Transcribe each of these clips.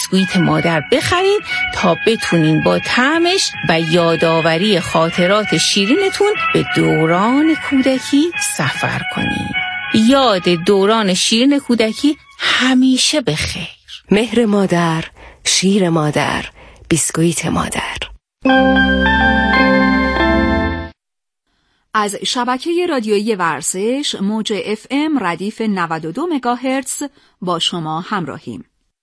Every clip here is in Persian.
بیسکویت مادر بخرید تا بتونین با طعمش و یادآوری خاطرات شیرینتون به دوران کودکی سفر کنین. یاد دوران شیرین کودکی همیشه بخیر. مهر مادر، شیر مادر، بیسکویت مادر. از شبکه رادیویی ورزش موج FM ردیف 92 مگاهرتز با شما همراهیم.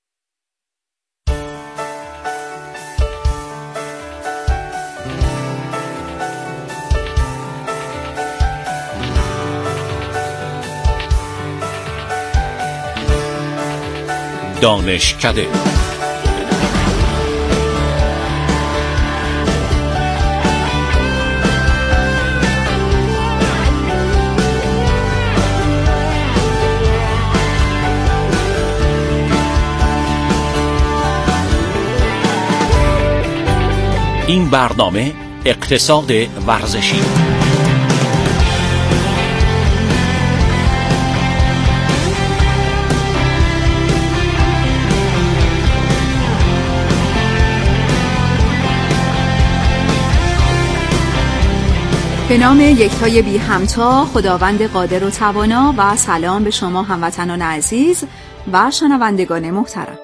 دانشکده. این برنامه اقتصاد ورزشی. به نام یکتای بی همتا، خداوند قادر و توانا، و سلام به شما هموطنان عزیز و شنوندگان محترم.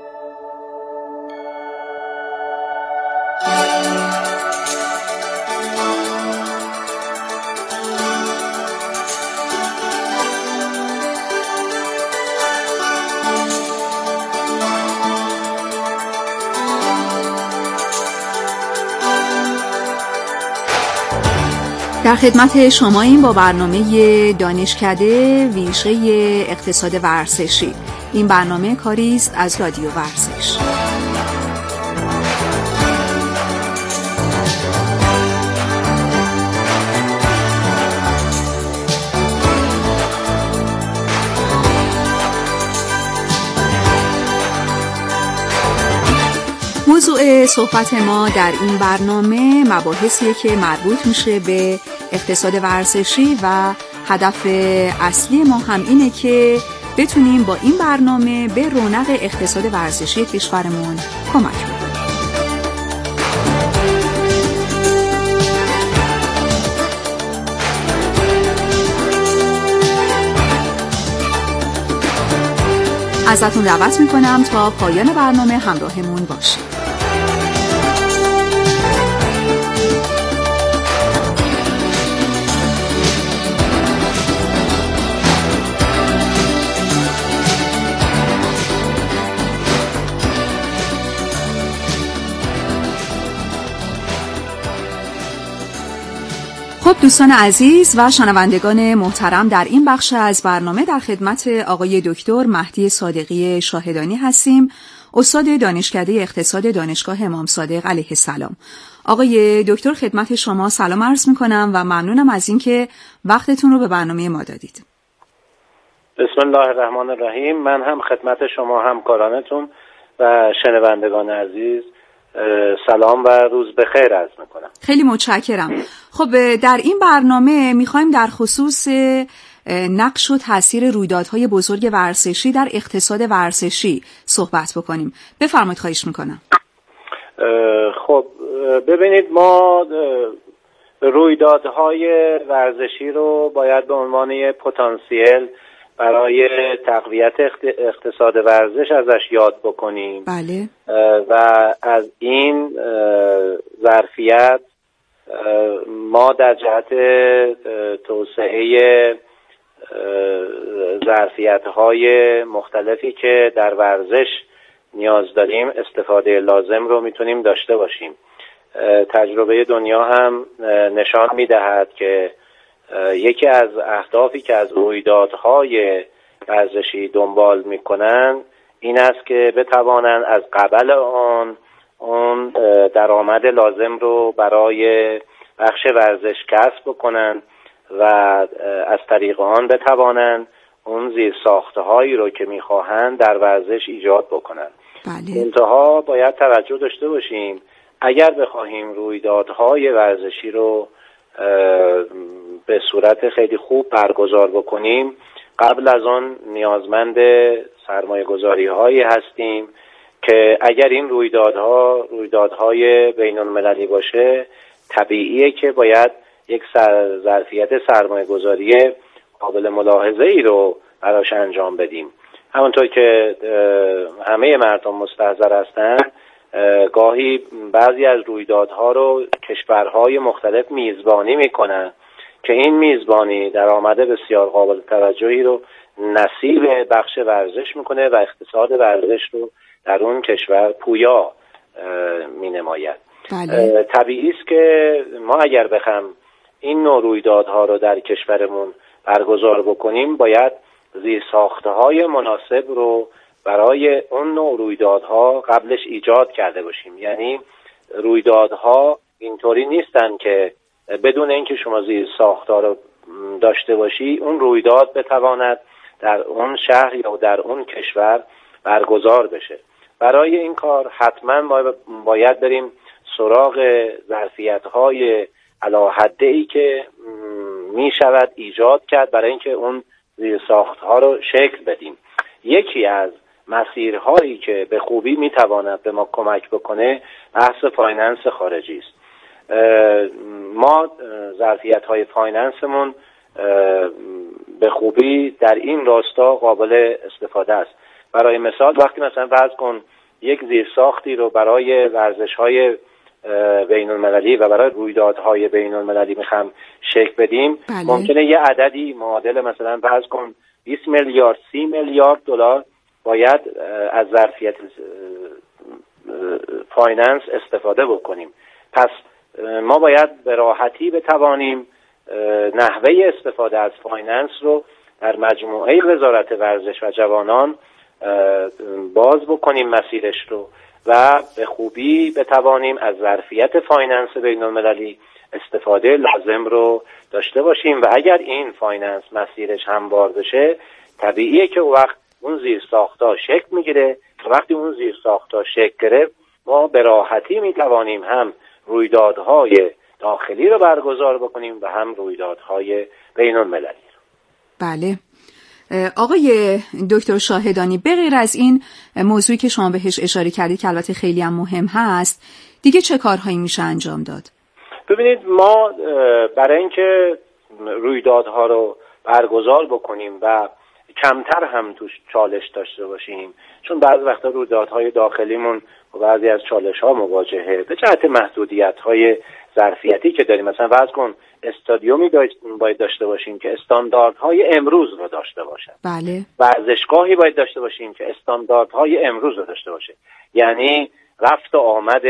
در خدمت شماییم با برنامه دانشکده ویژه اقتصاد ورزشی. این برنامه کاری است از رادیو ورزش. موضوع صحبت ما در این برنامه مباحثیه که مربوط میشه به اقتصاد ورزشی و هدف اصلی ما هم اینه که بتونیم با این برنامه به رونق اقتصاد ورزشی کشورمون کمک بکنیم. ازتون دعوت میکنم تا پایان برنامه همراهمون باشید. خب دوستان عزیز و شنوندگان محترم، در این بخش از برنامه در خدمت آقای دکتر مهدی صادقی شاهدانی هستیم، استاد دانشکده اقتصاد دانشگاه امام صادق علیه السلام. آقای دکتر خدمت شما سلام عرض میکنم و ممنونم از اینکه وقتتون رو به برنامه ما دادید. بسم الله الرحمن الرحیم. من هم خدمت شما همکارانتون و شنوندگان عزیز سلام و روز بخیر عرض میکنم. خیلی متشکرم. خب در این برنامه میخوایم در خصوص نقش و تاثیر رویدادهای بزرگ ورزشی در اقتصاد ورزشی صحبت بکنیم. بفرمایید، خواهش میکنم. خب ببینید، ما رویدادهای ورزشی رو باید به عنوان یک پتانسیل برای تقویت اقتصاد ورزش ازش یاد بکنیم. بله. و از این ظرفیت ما در جهت توسعه ظرفیت‌های مختلفی که در ورزش نیاز داریم استفاده لازم رو میتونیم داشته باشیم. تجربه دنیا هم نشان میدهد که یکی از اهدافی که از رویدادهای ورزشی دنبال میکنن این است که بتوانند از قبل اون درآمد لازم رو برای بخش ورزش کسب بکنن و از طریق آن بتوانند اون زیرساختهایی رو که میخواهند در ورزش ایجاد بکنن. بله. منتها باید توجه داشته باشیم اگر بخواهیم رویدادهای ورزشی رو به صورت خیلی خوب برگزار بکنیم، قبل از آن نیازمند سرمایه گذاری هایی هستیم که اگر این رویدادهای بین المللی باشه طبیعیه که باید یک ظرفیت سرمایه گذاری قابل ملاحظه ای رو براش انجام بدیم. همونطور که همه مردم مستحضر هستند، گاهی بعضی از رویدادها رو کشورهای مختلف میزبانی میکنن که این میزبانی درآمد بسیار قابل توجهی رو نصیب بخش ورزش میکنه و اقتصاد ورزش رو در اون کشور پویا مینماید. بله. طبیعی است که ما اگر بخوایم این نوع رویدادها رو در کشورمون برگزار بکنیم باید زیرساختهای مناسب رو برای اون نوع رویدادها قبلش ایجاد کرده باشیم. یعنی رویدادها اینطوری نیستن که بدون اینکه شما زیرساختها رو داشته باشی اون رویداد بتواند در اون شهر یا در اون کشور برگزار بشه. برای این کار حتما باید بریم سراغ ظرفیت‌های علاحده‌ای که می شود ایجاد کرد برای اینکه اون زیرساخت‌ها رو شکل بدیم. یکی از مسیرهایی که به خوبی می تواند به ما کمک بکنه بحث فایننس خارجی است. ما ظرفیت‌های فایننسمون به خوبی در این راستا قابل استفاده است. برای مثال وقتی مثلا فرض کن یک زیرساختی رو برای ورزش‌های بین المللی و برای رویدادهای بین المللی میخوام شکل بدیم، بله. ممکنه یه عددی معادل مثلا فرض کن 20 میلیارد 30 میلیارد دلار باید از ظرفیت فایننس استفاده بکنیم. پس ما باید به راحتی بتوانیم نحوه استفاده از فایننس رو در مجموعه وزارت ورزش و جوانان باز بکنیم مسیرش رو و به خوبی بتوانیم از ظرفیت فایننس بین المللی استفاده لازم رو داشته باشیم و اگر این فایننس مسیرش هموار بشه طبیعیه که وقت اون زیرساخت‌ها شکل میگیره. وقتی اون زیرساخت‌ها شکل گرفت ما به راحتی میتوانیم هم رویدادهای داخلی رو برگزار بکنیم و هم رویدادهای بین المللی. بله. آقای دکتر شاهدانی، به غیر از این موضوعی که شما بهش اشاره کردید که البته خیلی هم مهم هست، دیگه چه کارهایی میشه انجام داد؟ ببینید ما برای اینکه رویدادها رو برگزار بکنیم و کمتر هم توش چالش داشته باشیم، چون بعضی وقتا رویدادهای داخلیمون و بعضی از چالش‌ها مواجهه به جهت محدودیت‌های ظرفیتی که داریم. مثلا فرض کن استادیومی باید داشته باشیم که استانداردهای امروز رو داشته باشه. بله. ورزشگاهی باید داشته باشیم که استانداردهای امروز رو داشته باشه. یعنی رفت و آمد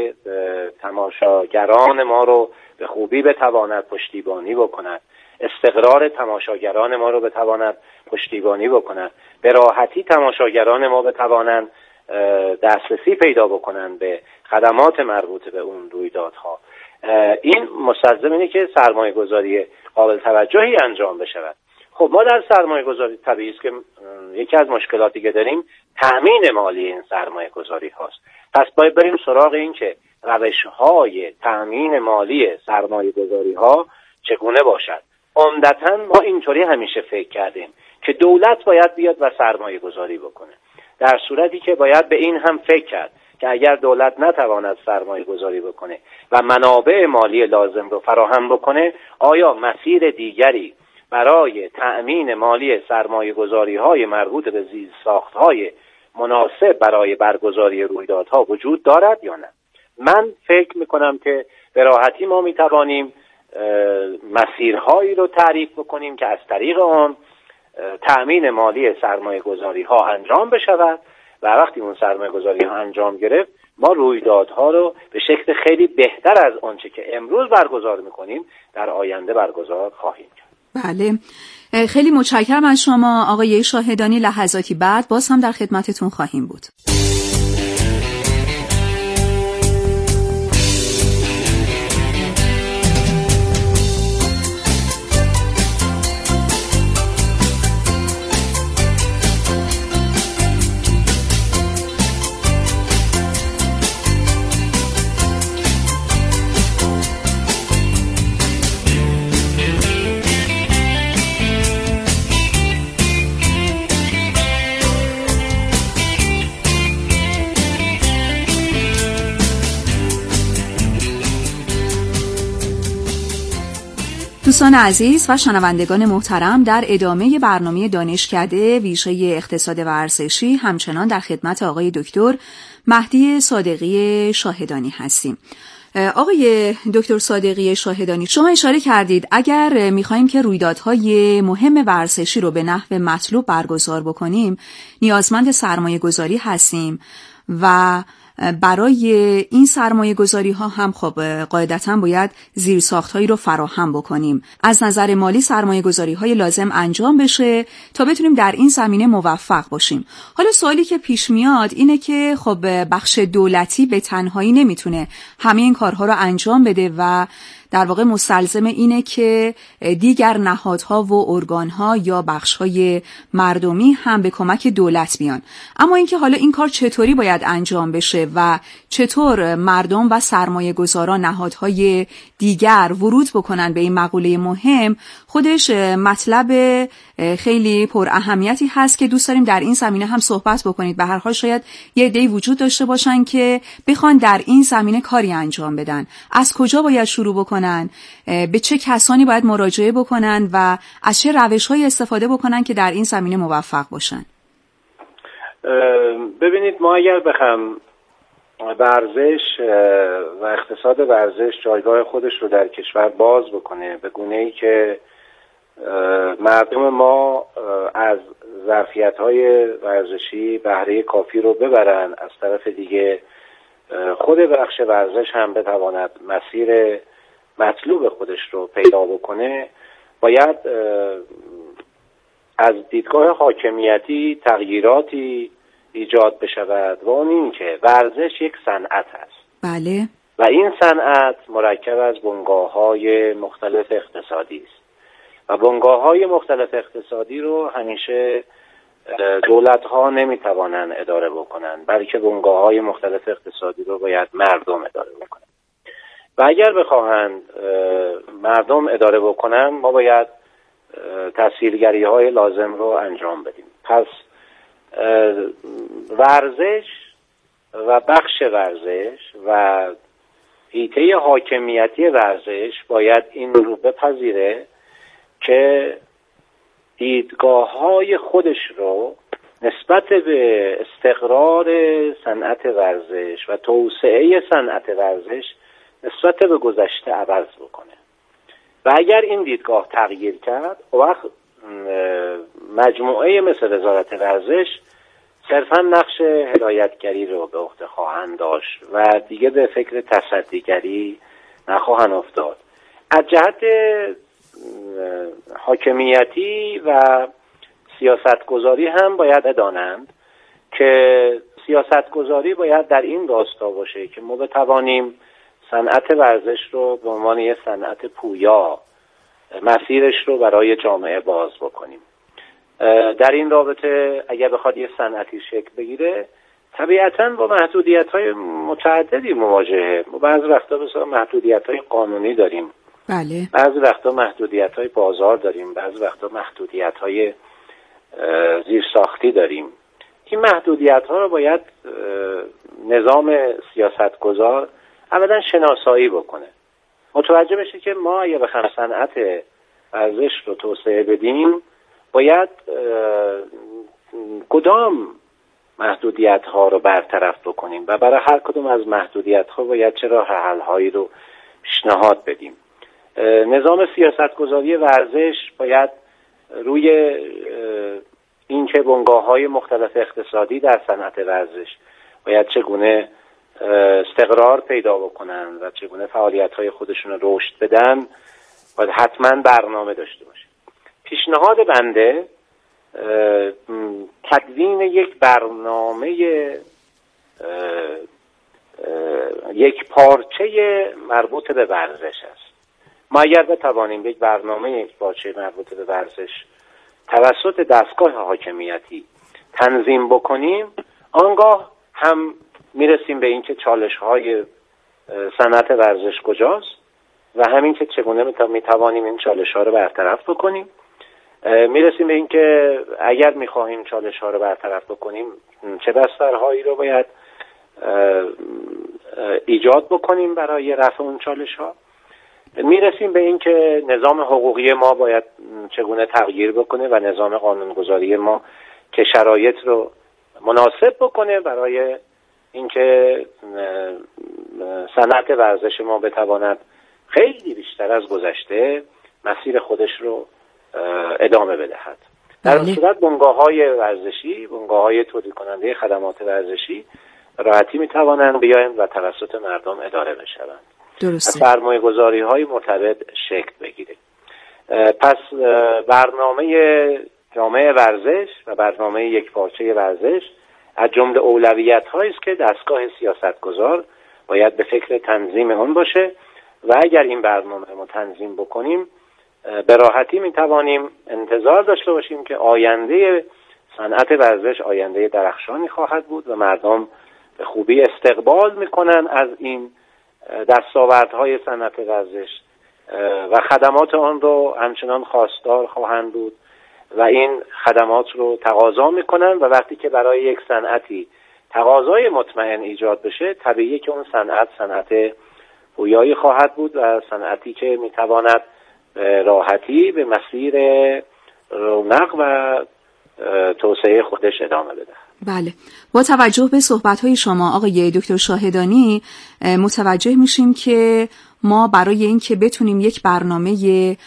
تماشاگران ما رو به خوبی بتواند پشتیبانی بکند، استقرار تماشاگران ما رو بتواند پشتیبانی بکند، به راحتی تماشاگران ما بتوانند دسترسی پیدا بکنند به خدمات مربوط به اون رویدادها. این مستلزم اینه که سرمایه گذاری قابل توجهی انجام بشود. خب ما در سرمایه گذاری طبیعی است که یکی از مشکلاتی که داریم تأمین مالی این سرمایه گذاری هاست. پس باید بریم سراغ این که روش‌های تأمین مالی سرمایه گذاری ها چگونه باشد. عمدتاً ما اینطوری همیشه فکر کردیم که دولت باید بیاد و سرمایه گذاری بکنه، در صورتی که باید به این هم فکر کرد که اگر دولت نتواند سرمایه گذاری بکنه و منابع مالی لازم رو فراهم بکنه، آیا مسیر دیگری برای تأمین مالی سرمایه گذاری های مربوط به زیرساخت های مناسب برای برگزاری رویدادها وجود دارد یا نه؟ من فکر میکنم که به راحتی ما میتوانیم مسیرهایی رو تعریف بکنیم که از طریق آن تأمین مالی سرمایه گذاری ها انجام بشود و وقتی اون سرمایه گذاری ها انجام گرفت ما رویدادها رو به شکل خیلی بهتر از آنچه که امروز برگزار میکنیم در آینده برگزار خواهیم کرد. بله، خیلی متشکرم از شما آقای شاهدانی. لحظاتی بعد باز هم در خدمتتون خواهیم بود. دوستان عزیز و شنوندگان محترم، در ادامه برنامه دانشکده ویژه اقتصاد ورزشی همچنان در خدمت آقای دکتر مهدی صادقی شاهدانی هستیم. آقای دکتر صادقی شاهدانی، شما اشاره کردید اگر می‌خوایم که رویدادهای مهم ورزشی رو به نحو مطلوب برگزار بکنیم نیازمند سرمایه‌گذاری هستیم و برای این سرمایه‌گذاری ها هم خب قاعدتاً باید زیرساخت‌هایی رو فراهم بکنیم. از نظر مالی سرمایه‌گذاری های لازم انجام بشه تا بتونیم در این زمینه موفق باشیم. حالا سوالی که پیش میاد اینه که خب بخش دولتی به تنهایی نمیتونه همه این کارها رو انجام بده و در واقع مستلزم اینه که دیگر نهادها و ارگانها یا بخشهای مردمی هم به کمک دولت بیان. اما اینکه حالا این کار چطوری باید انجام بشه و چطور مردم و سرمایه گذاران نهادهای دیگر ورود بکنن به این مقوله مهم، خودش مطلب خیلی پر اهمیتی هست که دوست داریم در این زمینه هم صحبت بکنید. به هر حال شاید یه عده‌ای وجود داشته باشن که بخوان در این زمینه کاری انجام بدن. از کجا باید شروع بکنن؟ به چه کسانی باید مراجعه بکنن و از چه روش‌هایی استفاده بکنن که در این زمینه موفق باشن؟ ببینید، ما اگر بخوام ورزش و اقتصاد ورزش جایگاه خودش رو در کشور باز بکنه به گونه‌ای که مردم ما از ظرفیت‌های ورزشی بهره کافی رو ببرن، از طرف دیگه خود بخش ورزش هم بتواند مسیر مطلوب خودش رو پیدا بکنه، باید از دیدگاه حاکمیتی تغییراتی ایجاد بشود و اون این که ورزش یک صنعت است. بله. و این صنعت مرکب از بنگاه‌های مختلف اقتصادی است و بنگاه‌های مختلف اقتصادی رو همیشه دولت‌ها نمی‌توانند اداره بکنن، بلکه بنگاه‌های مختلف اقتصادی رو باید مردم اداره بکنن. و اگر بخواهند مردم اداره بکنن، ما باید تسهیلگری‌های لازم رو انجام بدیم. پس ورزش و بخش ورزش و حیطه حاکمیتی ورزش باید این رو بپذیره که دیدگاه‌های خودش رو نسبت به استقرار صنعت ورزش و توسعه صنعت ورزش نسبت به گذشته عوض بکنه. و اگر این دیدگاه تغییر کرد، وقت مجموعه مثل وزارت ورزش صرفا نقش هدایتگری رو به عهده خواهند داشت و دیگه به فکر تصدیگری نخواهند افتاد. از جهت حاکمیتی و سیاستگذاری هم باید بدانند که سیاستگذاری باید در این راستا باشه که ما بتوانیم صنعت ورزش رو به عنوان یک صنعت پویا مسیرش رو برای جامعه باز بکنیم. در این رابطه اگر بخواد یه صنعتی شکل بگیره، طبیعتاً با محدودیت‌های متعددی مواجهه. ما بعضی وقتا مثلا محدودیت‌های قانونی داریم، بله. بعضی وقتا محدودیت‌های بازار داریم، بعضی وقتا محدودیت‌های زیرساختی داریم. این محدودیت‌ها رو باید نظام سیاستگزار اولا شناسایی بکنه، متوجه بشه که ما اگه بخوایم صنعت ورزش رو توسعه بدیم باید کدام محدودیت‌ها رو برطرف بکنیم و برای هر کدوم از محدودیت‌ها باید چه راه حل‌هایی رو پیشنهاد بدیم. نظام سیاستگذاری ورزش باید روی اینکه بنگاه‌های مختلف اقتصادی در صنعت ورزش باید چگونه استقرار پیدا بکنن و چگونه فعالیت‌های خودشون رو رشد بدن، باید حتما برنامه داشته باشه. پیشنهاد بنده تدوین یک برنامه یک پارچه مربوط به ورزش است. ما اگر بتوانیم یک برنامه یک پارچه مربوط به ورزش توسط دستگاه حاکمیتی تنظیم بکنیم، آنگاه هم میرسیم به اینکه چالش‌های صنعت ورزش کجاست و همین که چگونه میتوانیم این چالش‌ها رو برطرف بکنیم. میرسیم به اینکه اگر میخواهیم چالش‌ها رو برطرف بکنیم چه بسترهایی رو باید ایجاد بکنیم برای رفع اون چالش‌ها. میرسیم به این که نظام حقوقی ما باید چگونه تغییر بکنه و نظام قانونگذاری ما که شرایط رو مناسب بکنه برای اینکه صنعت ورزش ما بتواند خیلی بیشتر از گذشته مسیر خودش رو ادامه بدهد. در این صورت بنگاه‌های ورزشی، بنگاه‌های تولید کننده خدمات ورزشی راحتی میتوانند بیایند و توسط مردم اداره بشوند. درسته. سرمایه‌گذاری‌های مرتبط شکل بگیره. پس برنامه جامعه ورزش و برنامه یکپارچه ورزش از جمله اولویت‌هایی است که دستگاه سیاستگزار باید به فکر تنظیم اون باشه و اگر این برنامه رو تنظیم بکنیم به راحتی میتوانیم انتظار داشته باشیم که آینده صنعت ورزش آینده درخشانی خواهد بود و مردم به خوبی استقبال میکنن از این دستاوردهای صنعت ورزش و خدمات آن رو همچنان خواستار خواهند بود و این خدمات رو تقاضا میکنن و وقتی که برای یک صنعتی تقاضای مطمئن ایجاد بشه طبیعیه که اون صنعت پویایی خواهد بود و صنعتی که میتواند راحتی به مسیر رونق و توسعه خودش ادامه بده. بله، با توجه به صحبت‌های شما آقای دکتر شاهدانی متوجه میشیم که ما برای این که بتونیم یک برنامه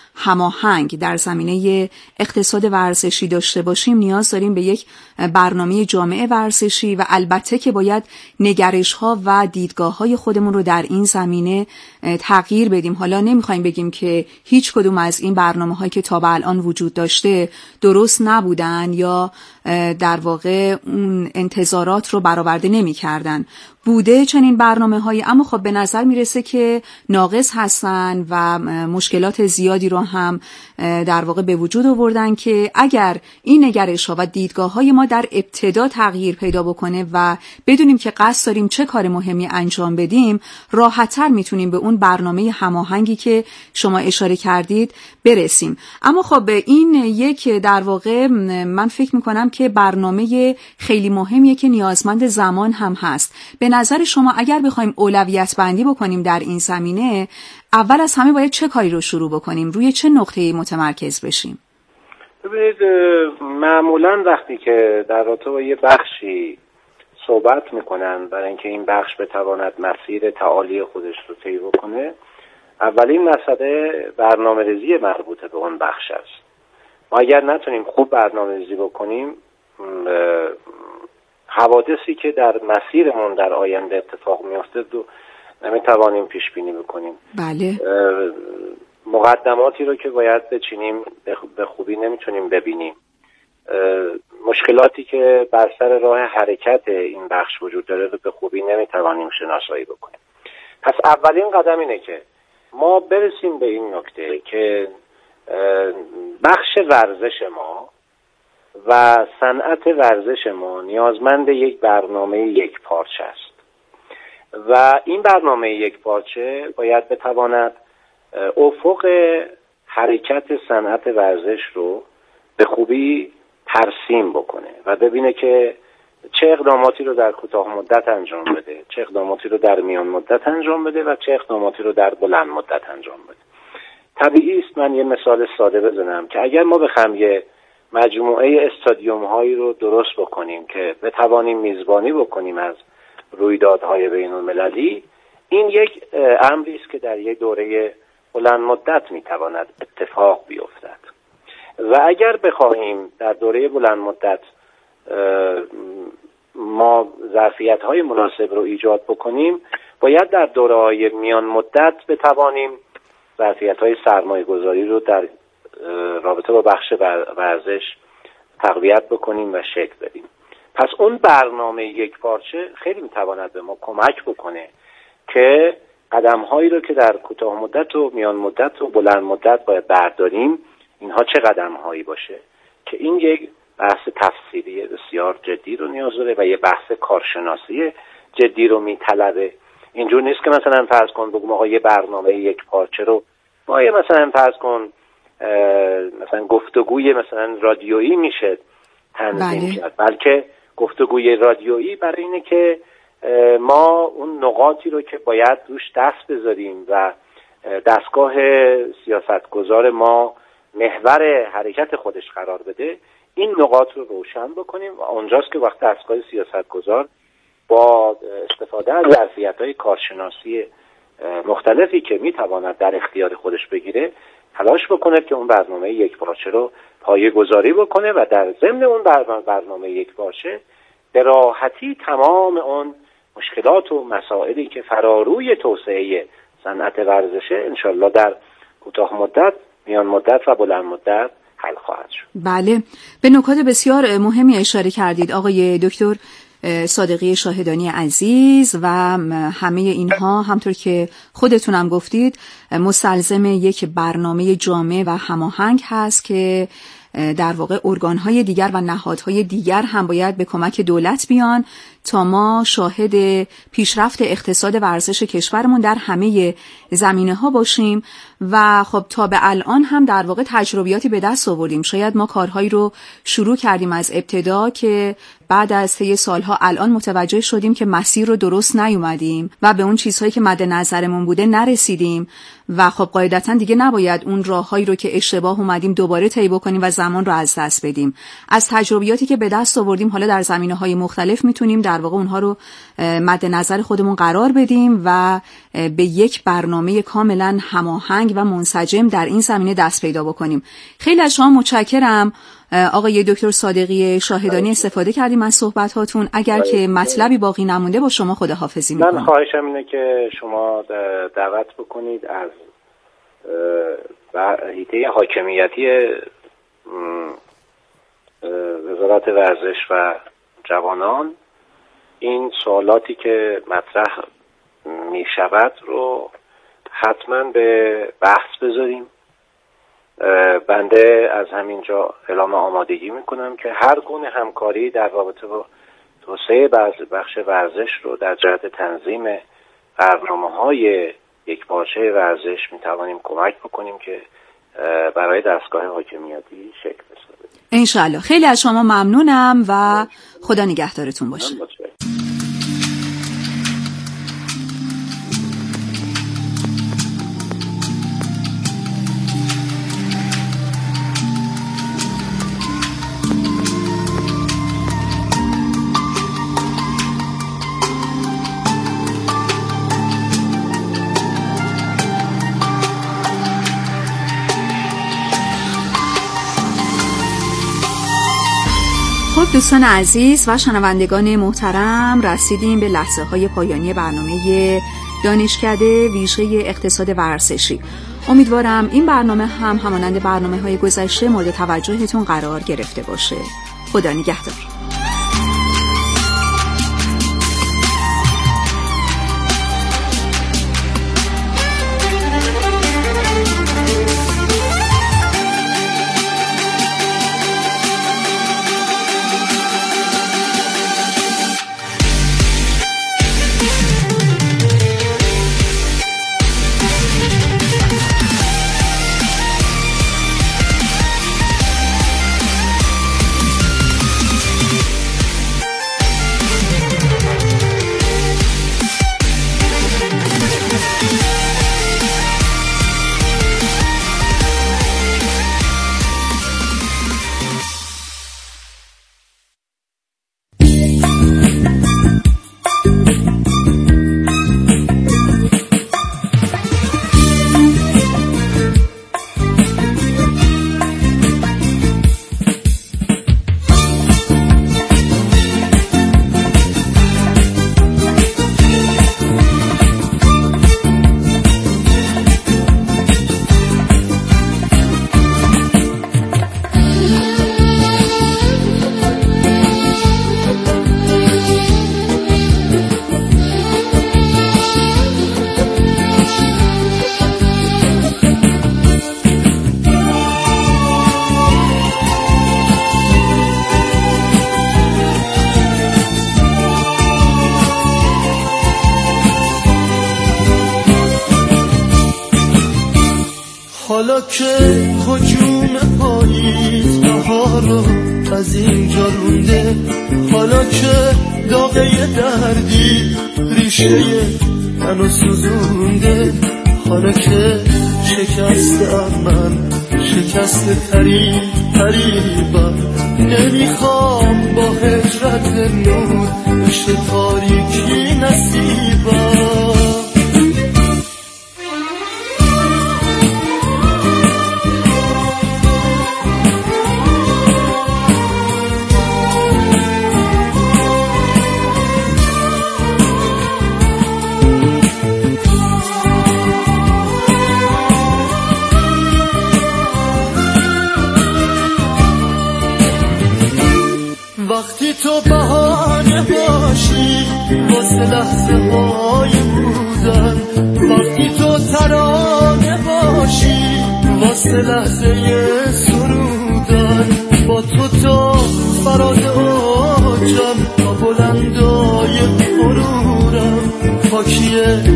هماهنگ در زمینه اقتصاد ورزشی داشته باشیم نیاز داریم به یک برنامه جامعه ورزشی و البته که باید نگرش‌ها و دیدگاه‌های خودمون رو در این زمینه تغییر بدیم. حالا نمی‌خوایم بگیم که هیچ کدوم از این برنامه‌هایی که تا به الان وجود داشته درست نبودن یا در واقع اون انتظارات رو برآورده نمی‌کردن. بوده چنین برنامه‌هایی، اما خب به نظر میرسه که ناقص هستن و مشکلات زیادی رو هم در واقع به وجود آوردن که اگر این نگرش‌ها و دیدگاه‌های ما در ابتدا تغییر پیدا بکنه و بدونیم که قصد داریم چه کار مهمی انجام بدیم، راحت‌تر میتونیم به اون برنامه هماهنگی که شما اشاره کردید برسیم. اما خب این یک در واقع من فکر میکنم که برنامه خیلی مهمیه که نیازمند زمان هم هست. به نظر شما اگر بخوایم اولویت بندی بکنیم در این زمینه، اول از همه باید چه کاری رو شروع بکنیم؟ روی چه نقطه‌ای متمرکز بشیم؟ ببینید، معمولا وقتی که در رابطه با یه بخشی صحبت میکنن برای اینکه این بخش بتواند مسیر تعالی خودش رو طی بکنه، اولین مسئله برنامه‌ریزی مربوطه به اون بخش است. ما اگر نتونیم خوب برنامه‌ریزی بکنیم، حوادثی که در مسیرمون در آینده اتفاق میفته رو نمیتوانیم پیش بینی بکنیم. بله. مقدماتی رو که باید بچینیم به خوبی نمیتونیم ببینیم. مشکلاتی که بر سر راه حرکت این بخش وجود داره رو به خوبی نمیتوانیم شناسایی بکنیم. پس اولین قدم اینه که ما برسیم به این نکته که بخش ورزش ما و صنعت ورزش ما نیازمند یک برنامه یک پارچه است و این برنامه یک پارچه باید بتواند افق حرکت صنعت ورزش رو به خوبی ترسیم بکنه و ببینه که چه اقداماتی رو در کوتاه مدت انجام بده، چه اقداماتی رو در میان مدت انجام بده و چه اقداماتی رو در بلند مدت انجام بده. طبیعی است من یه مثال ساده بزنم که اگر ما بخوایم یه مجموعه استادیوم هایی رو درست بکنیم که بتوانیم میزبانی بکنیم از رویدادهای بین المللی، این یک امری است که در یک دوره بلند مدت میتواند اتفاق بیفتد و اگر بخواهیم در دوره بلند مدت ما ظرفیت‌های مناسب رو ایجاد بکنیم، باید در دوره‌های میان مدت بتوانیم ظرفیت‌های سرمایه‌گذاری رو در رابطه با بخش ورزش تقویت بکنیم و شکل بدیم. پس اون برنامه یک پارچه خیلی میتواند به ما کمک بکنه که قدم‌هایی رو که در کوتاه مدت و میان مدت و بلند مدت باید برداریم، اینها چه قدم‌هایی باشه که این یک بحث تفسیری بسیار جدی رو نیاز داره و یه بحث کارشناسی جدی رو میطلبه. اینجور نیست که مثلا فرض کن بگم آقا یه برنامه یک پارچه رو ما یه مثلا فرض کن مثلا گفتگوی مثلا رادیویی میشه تنظیم کرد، بلکه گفتگوی رادیویی برای اینه که ما اون نقاطی رو که باید روش دست بذاریم و دستگاه سیاستگزار ما محور حرکت خودش قرار بده، این نقاط رو روشن بکنیم و اونجاست که وقت دستگاه سیاستگزار با استفاده از ظرفیت‌های کارشناسی مختلفی که میتواند در اختیار خودش بگیره تلاش بکنه که اون برنامه یکپارچه رو پایه‌گذاری بکنه و در ضمن اون برنامه یکپارچه به راحتی تمام اون مشکلات و مسائلی که فراروی توسعه صنعت ورزشه انشالله در کوتاه مدت، میان مدت و بلند مدت حل خواهد شد. بله، به نکات بسیار مهمی اشاره کردید آقای دکتر صادقی شاهدانی عزیز و همه اینها همطور که خودتونم گفتید مستلزم یک برنامه جامع و هماهنگ هست که در واقع ارگان‌های دیگر و نهادهای دیگر هم باید به کمک دولت بیان تا ما شاهد پیشرفت اقتصاد ورزش کشورمون در همه زمینه‌ها باشیم و خب تا به الان هم در واقع تجربیاتی به دست آوردیم. شاید ما کارهایی رو شروع کردیم از ابتدا که بعد از طی سالها الان متوجه شدیم که مسیر رو درست نیومدیم و به اون چیزهایی که مد نظرمون بوده نرسیدیم و خب قاعدتاً دیگه نباید اون راههایی رو که اشتباه اومدیم دوباره طی بکنیم و زمان رو از دست بدیم. از تجربیاتی که به دست آوردیم حالا در زمینه‌های مختلف میتونیم در واقع اونها رو مد نظر خودمون قرار بدیم و به یک برنامه کاملا هماهنگ و منسجم در این زمینه دست پیدا بکنیم. خیلی از شما متشکرم آقای دکتر صادقی شاهدانی، استفاده کردیم از صحبت هاتون. اگر که مطلبی باقی نمونده با شما خداحافظی میکنم. من خواهشم اینه که شما دعوت بکنید از هیئت حاکمیتی وزارت ورزش و جوانان این سوالاتی که مطرح می شود رو حتما به بحث بذاریم. بنده از همینجا اعلام آمادگی میکنم که هر گونه همکاری در رابطه با توسعه بخش ورزش رو در جهت تنظیم برنامه‌های یکپارچه ورزش میتوانیم کمک بکنیم که برای دستگاه حاکمیتی شکل بده. انشالله. خیلی از شما ممنونم و خدا نگهدارتون باشه. دوستان عزیز و شنوندگان محترم، رسیدیم به لحظه های پایانی برنامه دانشکده ویژه اقتصاد ورزشی. امیدوارم این برنامه هم همانند برنامه های گذشته مورد توجهتون قرار گرفته باشه. خدا نگهدار. حالا که هجوم پاییز بهارو از اینجا رونده، حالا که داغه دردی ریشه منو سوزونده، حالا که شکستم من شکسته قریبم نمیخوام با هجرت نور بشه تاریکی نصیبم وقتی تو بهانه باشی واسه لحظه های بودن وقتی تو ترانه باشی واسه لحظه سرودن با تو تا فراز اوجم تا بلندای غرورم پاکی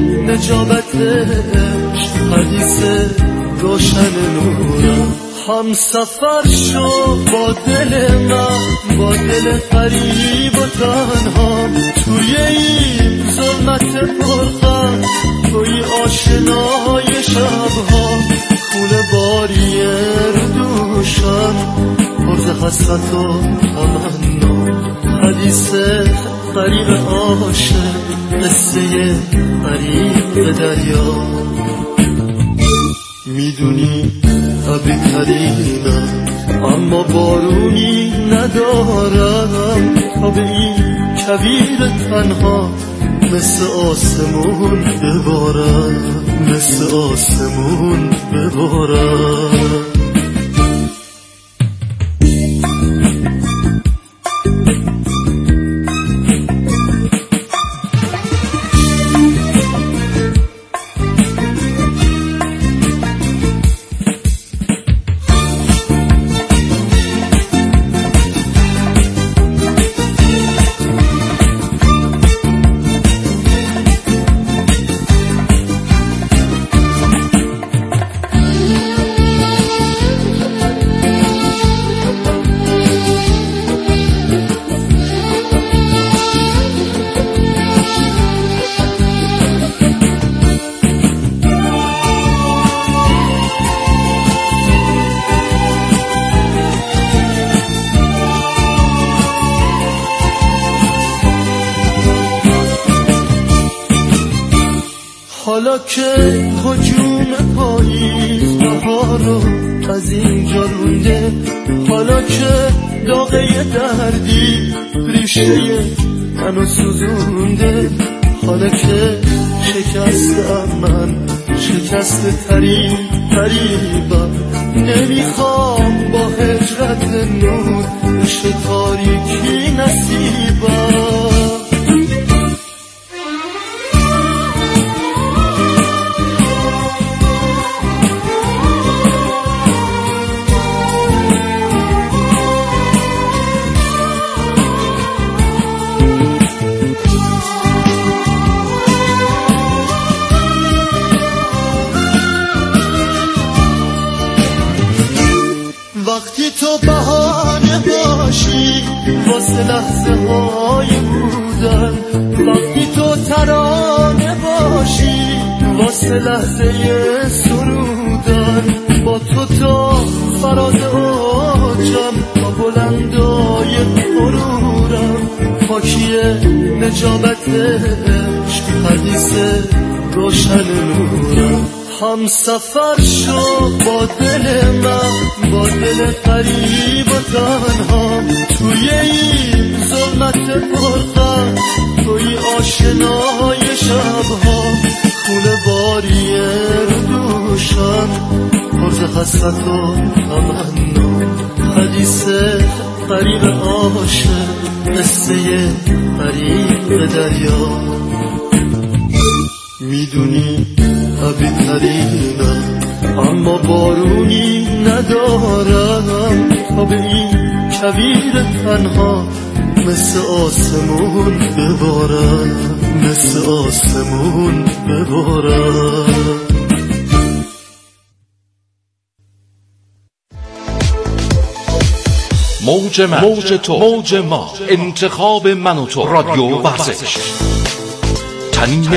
نجابتش حدیث روشن نورم هم سفر شو با دل من با دل قریب و تنها توی این ظلمت پرخم توی آشنای شبها خونه باری دوشم پرز حسرت و تمنا حدیث قریب عاشق قصه قریب دریا میدونی آبی ترینم اما بارونی ندارم تا به این کویر تنها مثل آسمون ببارم مثل آسمون ببارم حالا که هجوم پاییز بهارو از اینجا رونده حالا که داغه دردی ریشه منو سوزونده حالا که شکستم من شکسته قریبم نمیخوام با هجرت نور بشه تاریکی نصیبم وقتی تو بهانه باشی واسه لحظه های بودن وقتی تو ترانه باشی واسه لحظه سرودن با تو تا فراز اوجم تا بلندای غرورم پاکی نجابتش حدیث روشن نورم هم سفر شو با دل من با دل قریب و تنها توی این ظلمت پرخم توی آشنای شبها خونه باری دوشم پرز حسرت و تمنا حدیث قریب عاشق قصه قریب دریا میدونی آبی ترینم اما بارونی ندارم تا به این کویر تنها مثل آسمون ببارم مثل آسمون ببارم موج تو موج ما انتخاب من و تو رادیو ورزش تنین